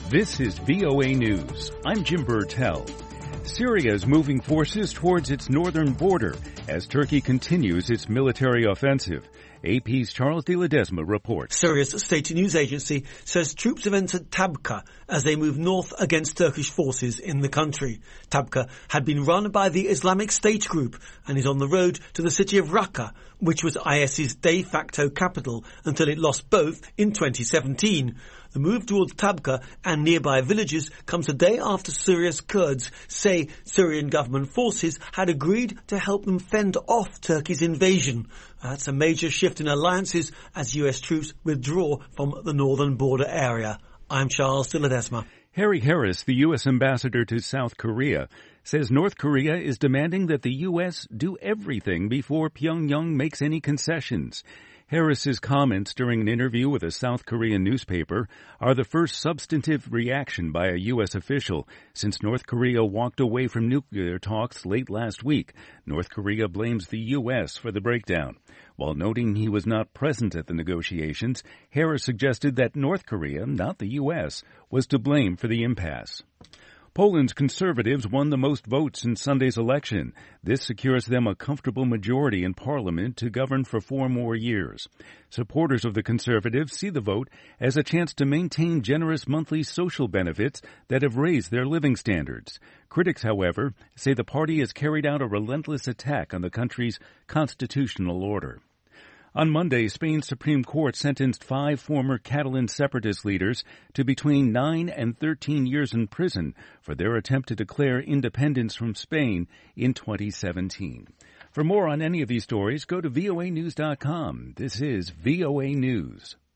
This is VOA News. I'm Jim Burtell. Syria is moving forces towards its northern border as Turkey continues its military offensive. AP's Charles de Ledesma reports. Syria's state news agency says troops have entered Tabqa as they move north against Turkish forces in the country. Tabqa had been run by the Islamic State group and is on the road to the city of Raqqa, which was IS's de facto capital until it lost both in 2017. The move towards Tabqa and nearby villages comes a day after Syria's Kurds say Syrian government forces had agreed to help them fend off Turkey's invasion. That's a major shift in alliances as US troops withdraw from the northern border area. I'm Charles de Ledesma. Harry Harris, the U.S. ambassador to South Korea, says North Korea is demanding that the U.S. do everything before Pyongyang makes any concessions. Harris's comments during an interview with a South Korean newspaper are the first substantive reaction by a U.S. official since North Korea walked away from nuclear talks late last week. North Korea blames the U.S. for the breakdown. While noting he was not present at the negotiations, Harris suggested that North Korea, not the U.S., was to blame for the impasse. Poland's conservatives won the most votes in Sunday's election. This secures them a comfortable majority in parliament to govern for 4 more years. Supporters of the conservatives see the vote as a chance to maintain generous monthly social benefits that have raised their living standards. Critics, however, say the party has carried out a relentless attack on the country's constitutional order. On Monday, Spain's Supreme Court sentenced 5 former Catalan separatist leaders to between 9 and 13 years in prison for their attempt to declare independence from Spain in 2017. For more on any of these stories, go to voanews.com. This is VOA News.